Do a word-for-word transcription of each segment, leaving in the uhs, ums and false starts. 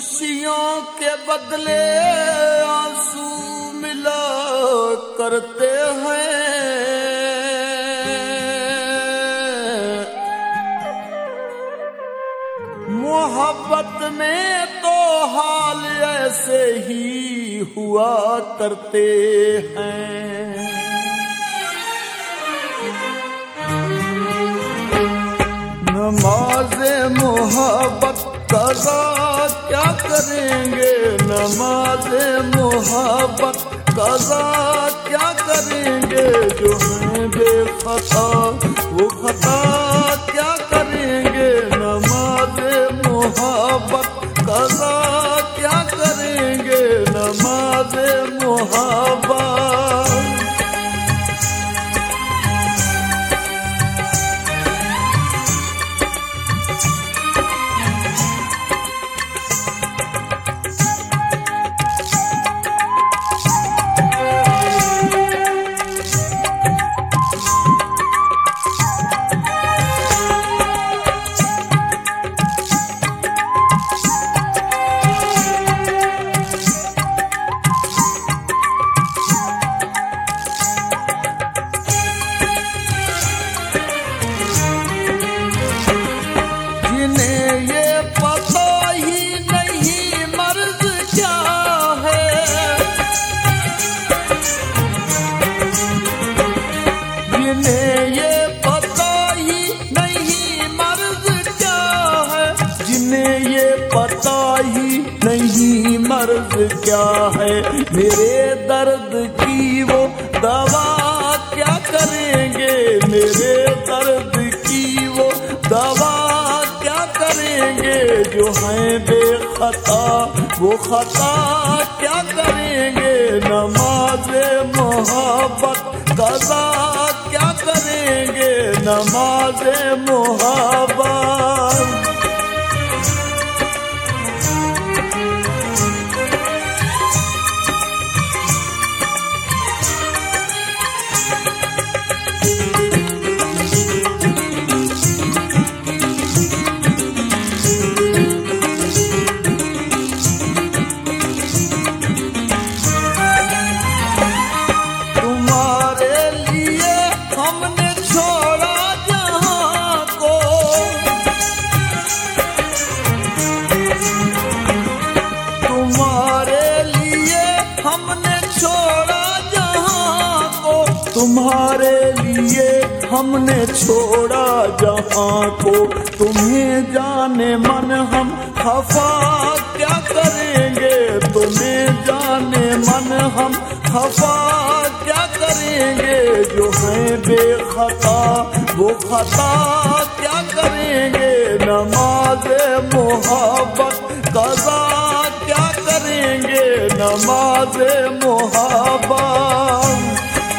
खुशियों के बदले आंसू मिला करते हैं। मोहब्बत में तो हाल ऐसे ही हुआ करते हैं। नमाज़े मोहब्बत कज़ा क्या करेंगे, नमाज़े मोहब्बत कज़ा क्या करेंगे। जो हैं बेखता वो खता क्या करेंगे। नमाज़े मोहब्बत कज़ा क्या करेंगे, नमाज़े मोहब्बत। नहीं मर्ज क्या है, मेरे दर्द की वो दवा क्या करेंगे। मेरे दर्द की वो दवा क्या करेंगे। जो हैं बेखता वो खता क्या करेंगे। नमाज़े मोहब्बत कज़ा क्या करेंगे, नमाज़े मोहब्बत। तुम्हारे लिए हमने छोड़ा जहां को, तुम्हें जाने मन हम खफा क्या करेंगे। तुम्हें जाने मन हम खफा क्या करेंगे। जो हैं बेखता वो खता क्या करेंगे। नमाज़े मोहब्बत कज़ा क्या करेंगे, नमाज़े मोहब्बत।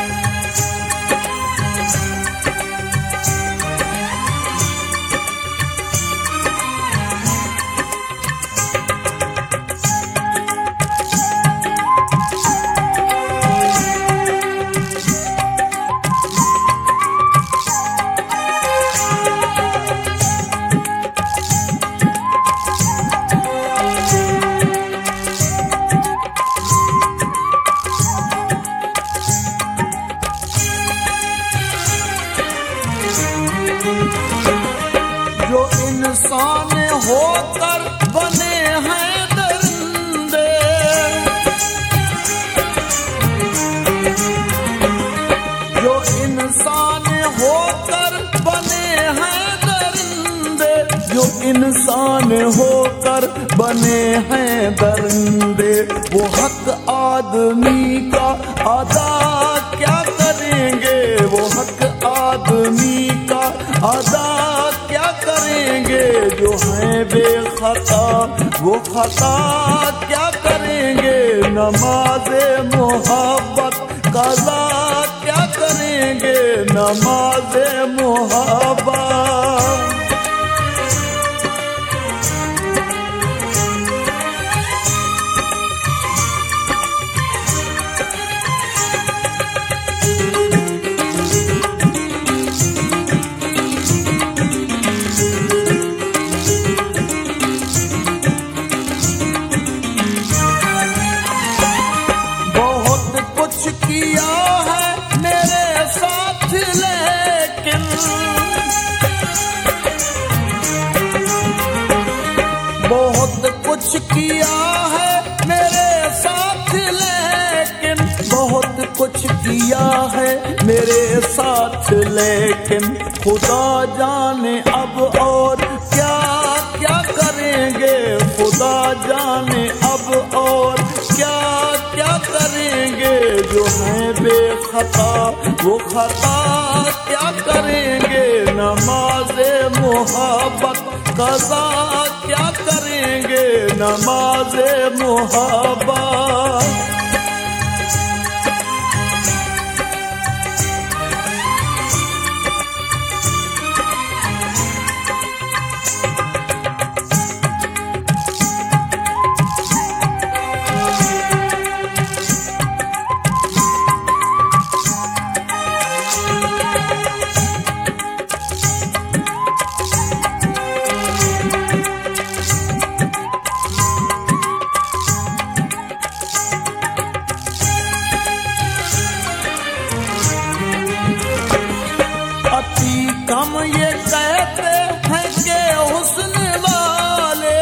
जो इंसान होकर बने हैं दरिंदे, जो इंसान होकर बने हैं दरिंदे। जो इंसान होकर बने हैं दरिंदे, वो हक आदमी का अदा क्या करेंगे। वो हक आदमी का अदा क्या करेंगे। जो हैं बेखता वो खता क्या करेंगे। नमाज़े मोहब्बत कज़ा क्या करेंगे, नमाज़े मोहब्बत। कुछ किया है मेरे साथ, लेकिन खुदा जाने अब और क्या क्या करेंगे, खुदा जाने अब और क्या क्या करेंगे। जो है बेखता वो खता क्या करेंगे, नमाज़े मोहब्बत कज़ा क्या करेंगे, नमाज़े मोहब्बत। हम ये कहते हैं कि हुस्न वाले,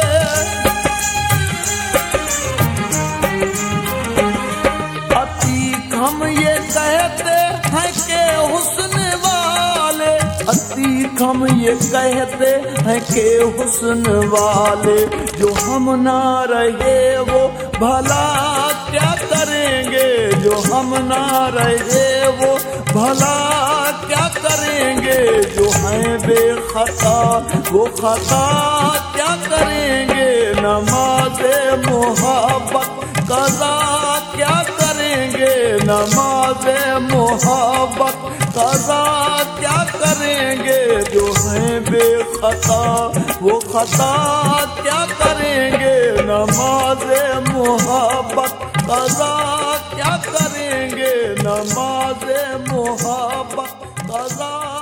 अतीक हम ये कहते हैं कि हुस्न वाले, अतीक हम ये कहते हैं कि हुस्न वाले। जो हम ना रहे वो भला क्या करेंगे, जो हम ना रहे वो भला क्या करेंगे। जो है बेखता वो खता क्या करेंगे, नमाज़े मोहब्बत कज़ा क्या करेंगे, नमाज़े मोहब्बत कज़ा क्या करेंगे। जो है बेखता वो खता क्या करेंगे, नमाज़े मोहब्बत कज़ा क्या करेंगे, नमाज़े मोहब्बत कज़ा